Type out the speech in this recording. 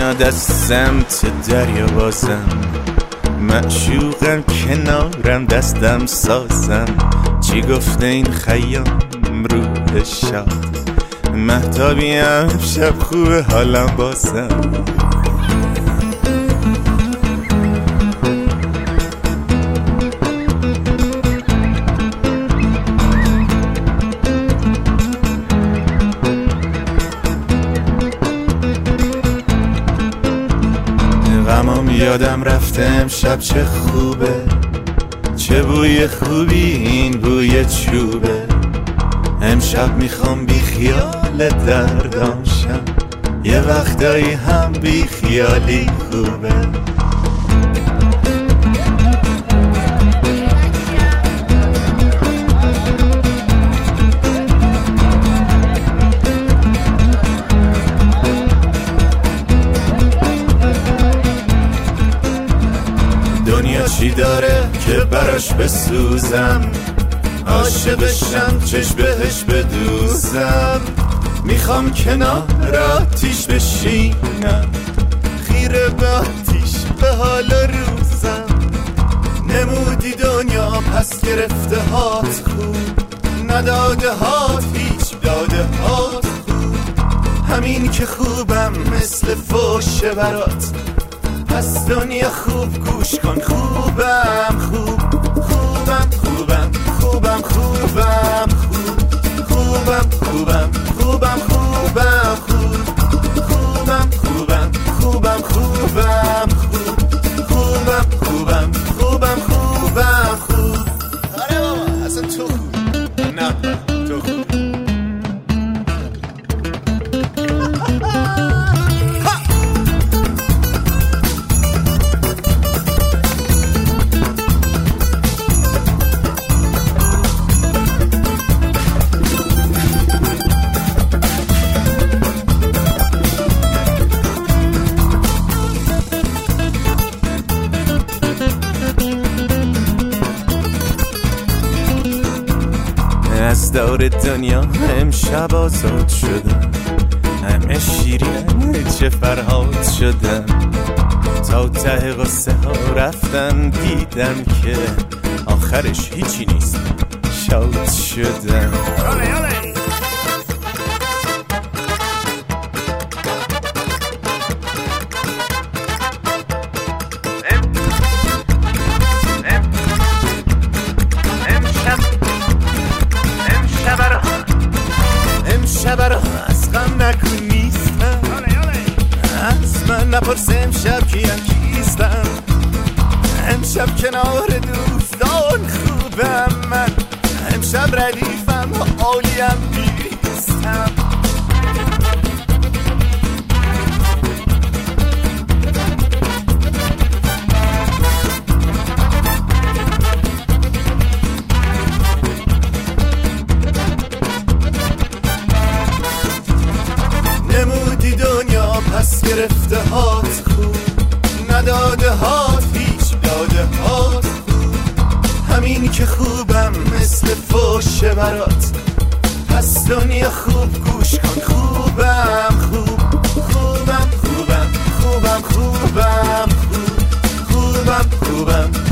میاد از سمت دریا بازم، معشوقم کنارم دستم سازم. چی گفته این خیام روح شاد، مهتابیم شب خوبه حالم بازم. غمام یادم رفته امشب چه خوبه، چه بوی خوبی این بوی چوبه. امشب میخوام بی خیال دردام شم، یه وقتایی هم بی خیالی خوبه. دنیا چی داره که براش بسوزم، عاشقشم چش بهش بدوزم. میخوام کنار آتیش بشینم، خیره به آتیش به حال روزم. نمودی دنیا پس گرفته هات خوب، نداده هات هیچ داده هات خوب. همین که خوبم مثل فوشه برات، پس دنیا خوب گوش کن. خوبم خوب، خوبم خوبم، خوبم خوبم خوب، خوبم خوبم، خوبم خوبم خوب، خوبم خوبم، خوبم خوبم خوب، خوبم خوبم، خوبم خوبم خوب. آره بابا اصلا تو خوب، نه تو خوب. از دور دنیا امشب آزاد شدم، همه شیرین چه فرهاد شدم. تا ته قصه ها رفتم دیدم که آخرش هیچی نیست، شاد شدم. امشب از غم نکن نیستم، از من نپرس امشب کیم کیستم. امشب کنار دوستان خوبم من، امشب ردیفم عالیم نیستم. نمودی دنیا پس گرفته هات خوب، نداده هات هیچ داده هات خوب. همین که خوبم مثل فوشه برات، پس دنیا خوب گوش کن. خوبم خوب، خوبم خوبم، خوبم خوبم خوب، خوبم خوبم،